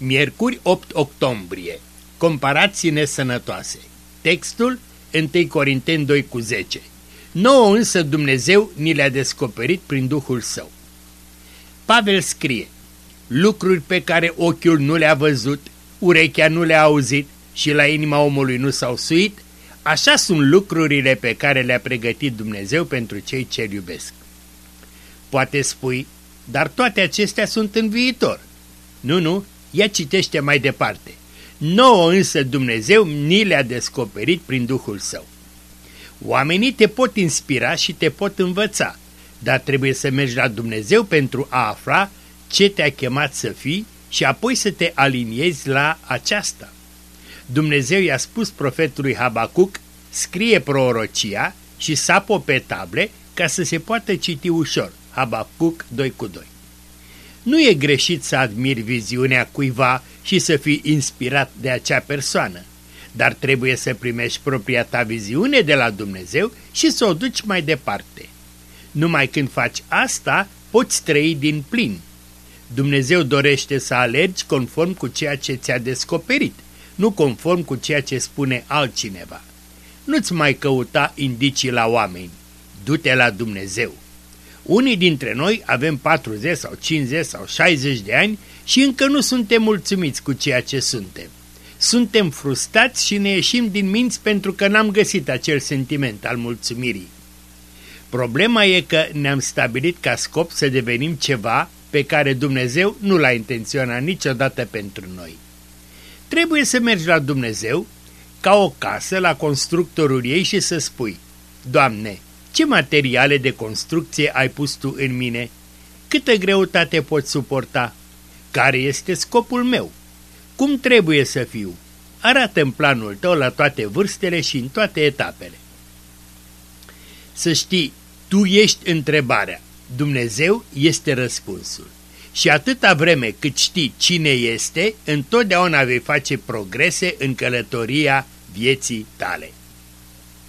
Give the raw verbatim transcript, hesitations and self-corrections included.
Miercuri opt octombrie. Comparații nesănătoase. Textul întâi Corinteni doi cu zece. Nouă însă Dumnezeu ni le-a descoperit prin Duhul Său. Pavel scrie: lucruri pe care ochiul nu le-a văzut, urechea nu le-a auzit și la inima omului nu s-au suit, așa sunt lucrurile pe care le-a pregătit Dumnezeu pentru cei ce îl iubesc. Poate spui, dar toate acestea sunt în viitor. Nu, nu, ia citește mai departe. Nouă însă Dumnezeu ni le-a descoperit prin Duhul Său. Oamenii te pot inspira și te pot învăța, dar trebuie să mergi la Dumnezeu pentru a afla ce te-a chemat să fii și apoi să te aliniezi la aceasta. Dumnezeu i-a spus profetului Habacuc: scrie prorocia și sapă pe table ca să se poată citi ușor. Habacuc doi cu doi. Nu e greșit să admiri viziunea cuiva și să fii inspirat de acea persoană, dar trebuie să primești propria ta viziune de la Dumnezeu și să o duci mai departe. Numai când faci asta, poți trăi din plin. Dumnezeu dorește să alergi conform cu ceea ce ți-a descoperit, nu conform cu ceea ce spune altcineva. Nu-ți mai căuta indicii la oameni, du-te la Dumnezeu. Unii dintre noi avem patruzeci sau cincizeci sau șaizeci de ani și încă nu suntem mulțumiți cu ceea ce suntem. Suntem frustrați și ne ieșim din minți pentru că n-am găsit acel sentiment al mulțumirii. Problema e că ne-am stabilit ca scop să devenim ceva pe care Dumnezeu nu l-a intenționat niciodată pentru noi. Trebuie să mergi la Dumnezeu ca o casă la constructorul ei și să spui: Doamne, ce materiale de construcție ai pus Tu în mine? Câtă greutate pot suporta? Care este scopul meu? Cum trebuie să fiu? Arată-mi planul Tău la toate vârstele și în toate etapele. Să știi, tu ești întrebarea, Dumnezeu este răspunsul. Și atâta vreme cât știi cine este, întotdeauna vei face progrese în călătoria vieții tale.